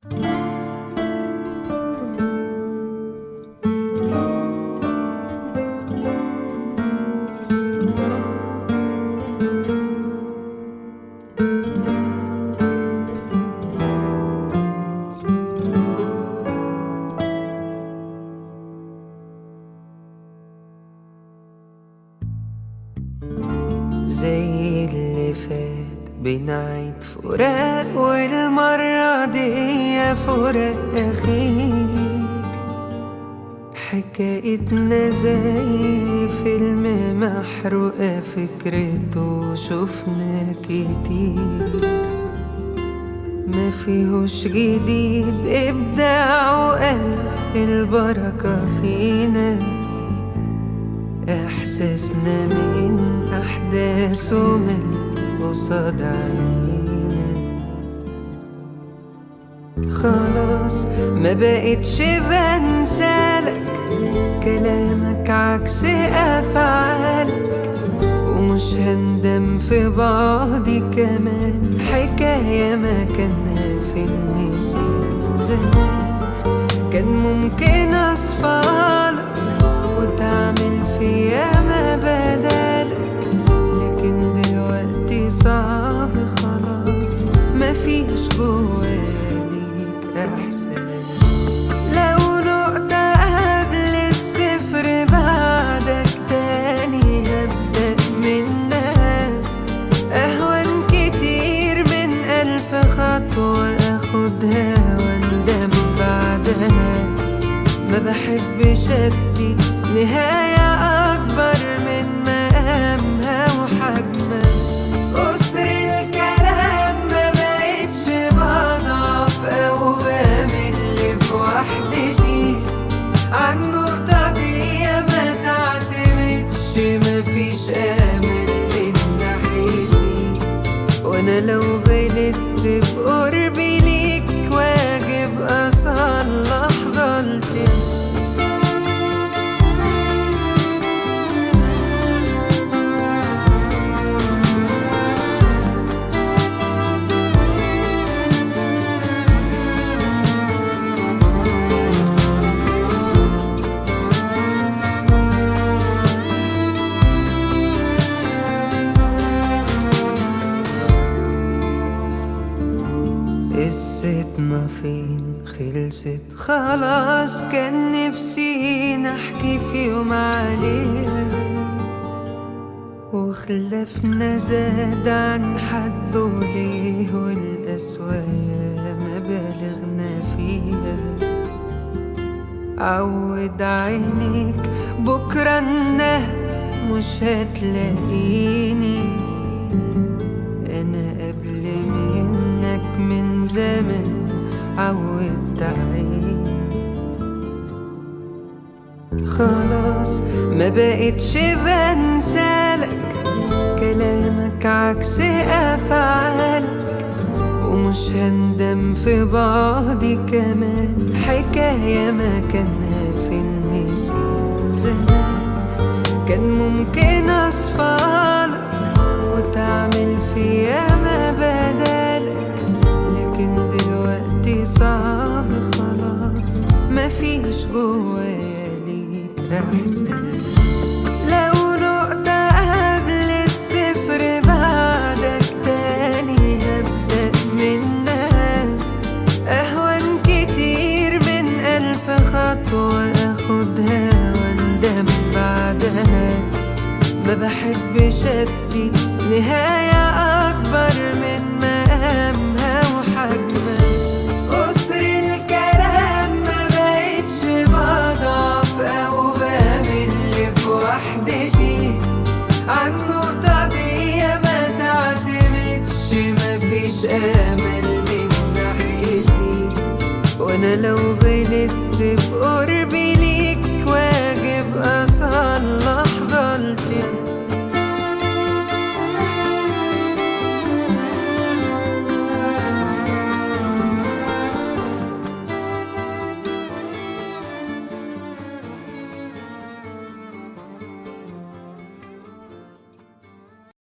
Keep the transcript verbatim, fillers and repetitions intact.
زي اللي فات بنعيد فراق، والمرة دي فراق أخير. حكايتنا زي فيلم محروقة فكرته شفنا كتير، ما فيهوش جديد إبداع وقلب البركة فينا. إحساسنا من أحداث ومن قصاد عينينا. خلاص ما بقتش بنسالك، كلامك عكس أفعالك، ومش هندم في بعضي كمان. حكاية ما كنا في النسيان زمان، كان ممكن أصفالك وتعمل فيا ما بدالك، لكن دلوقتي صعب خلاص مفيش جواليك إحساس. لو نقطة قبل الصفر بعدك تاني هبدأ منها، أهون كتير من ألف خطوة أخدها واندم بعدها. ما بحبش أدي نهاية أكبر من مقامها وحجمها. قصر الكلام ما بقتش بضعف أو بمل في وحدتي. عالنقطة دي ما تعتمدش، مفيش أمل من ناحيتي. وأنا لو غلطت بقربي ليك واجب أصلح غلطتي. قصتنا فين خلصت خلاص، كان نفسي نحكي في يوم عليها، وخلافنا زاد عن حد وليه، والأسواق ما بالغنا فيها. عود عينيك بكرة انها مش هتلاقيني، أنا قبل منك من زمان عودت عيني. خلاص ما بقتش بنسالك، كلامك عكس أفعالك، ومش هندم في بعضي كمان. حكاية ما كنا في النسيان زمان، كان ممكن أصفالك وتعمل فيا ما بدالك، لكن دلوقتي صعب خلاص مفيش جوايا ليك إحساس. لو نقطة قبل الصفر بعدك تاني هبدأ منها، أهون كتير من ألف خطوة أخدها واندم بعدها. ما بحبش أدي نهاية أكبر من مقامها وحجمها. قصر الكلام ما بقتش بضعف أو بمل في وحدتي. عالنقطة دي ما تعتمدش، مفيش أمل من ناحيتي. وأنا لو